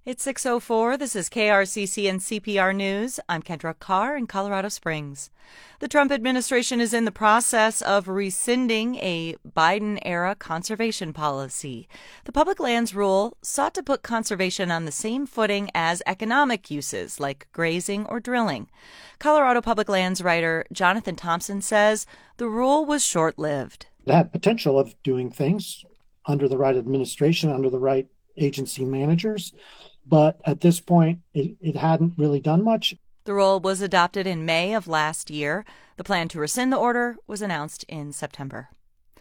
It's 6:04. This is KRCC and CPR News. I'm Kendra Carr in Colorado Springs. The Trump administration is in the process of rescinding a Biden-era conservation policy. The public lands rule sought to put conservation on the same footing as economic uses like grazing or drilling. Colorado Public Lands writer Jonathan Thompson says the rule was short-lived. It had potential of doing things under the right administration, under the right agency managers. But at this point, it hadn't really done much. The rule was adopted in May of last year. The plan to rescind the order was announced in September.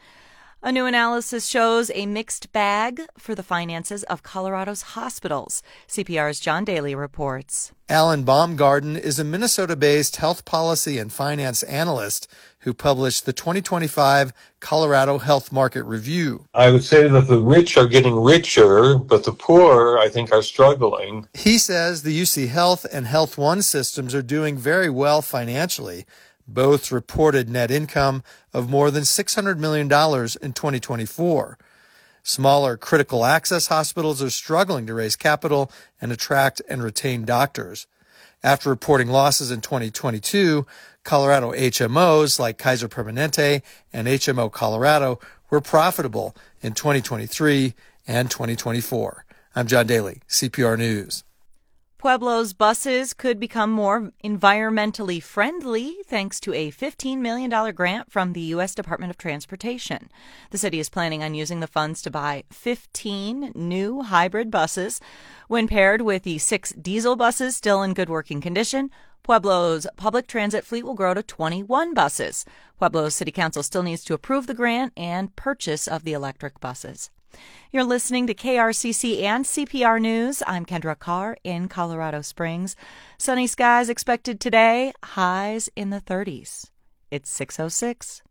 A new analysis shows a mixed bag for the finances of Colorado's hospitals. CPR's John Daly reports. Alan Baumgarten is a Minnesota-based health policy and finance analyst who published the 2025 Colorado Health Market Review. I would say that the rich are getting richer, but the poor, I think, are struggling. He says the UC Health and Health One systems are doing very well financially. Both reported net income of more than $600 million in 2024. Smaller critical access hospitals are struggling to raise capital and attract and retain doctors. After reporting losses in 2022, Colorado HMOs like Kaiser Permanente and HMO Colorado were profitable in 2023 and 2024. I'm John Daly, CPR News. Pueblo's buses could become more environmentally friendly thanks to a $15 million grant from the U.S. Department of Transportation. The city is planning on using the funds to buy 15 new hybrid buses. When paired with the 6 diesel buses still in good working condition, Pueblo's public transit fleet will grow to 21 buses. Pueblo's city council still needs to approve the grant and purchase of the electric buses. You're listening to KRCC and CPR News. I'm Kendra Carr in Colorado Springs. Sunny skies expected today, highs in the 30s. It's 6:06.